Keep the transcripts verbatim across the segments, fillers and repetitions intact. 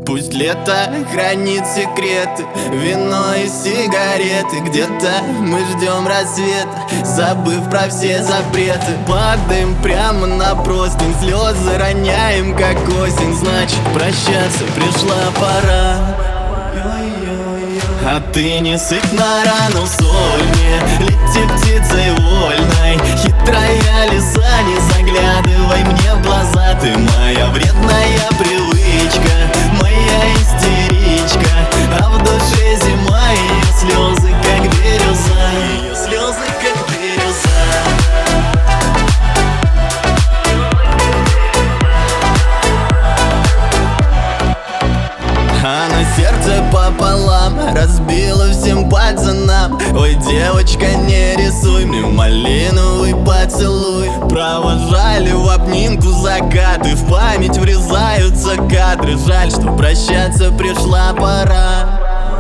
Пусть лето хранит секреты, вино и сигареты. Где-то мы ждем рассвета, забыв про все запреты. Падаем прямо на простынь, слезы роняем, как осень. Значит, прощаться пришла пора. А ты не сыпь на рану соль мне, лети птицей вольной. Хитрая лиса, не заглядывай мне в глаза. Ты моя вредная привычка, моя истеричка. А в душе зима, ее слезы как бирюза, ее слезы как бирюза. А на сердце пополам разбила всем пацанам. Ой, девочка, не рисуй мне малиновый поцелуй. Провожали в обнимку закаты, в память врезаются кадры. Жаль, что прощаться пришла пора.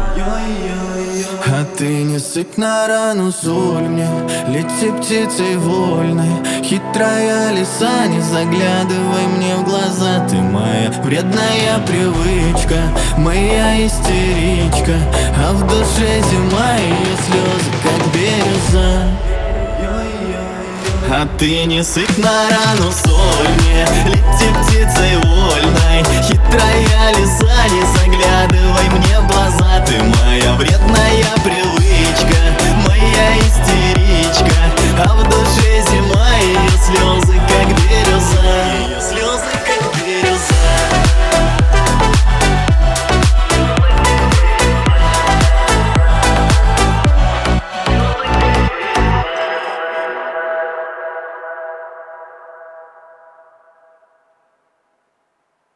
А ты не сыпь на рану соль мне, лети птицей вольной. Хитрая лиса, не заглядывай мне в глаза. Ты моя вредная привычка, моя истеричка. А в душе зима, ее слезы как бирюза. А ты не сыпь на рану соль мне, лети птицей вольной. Хитрая лиса, не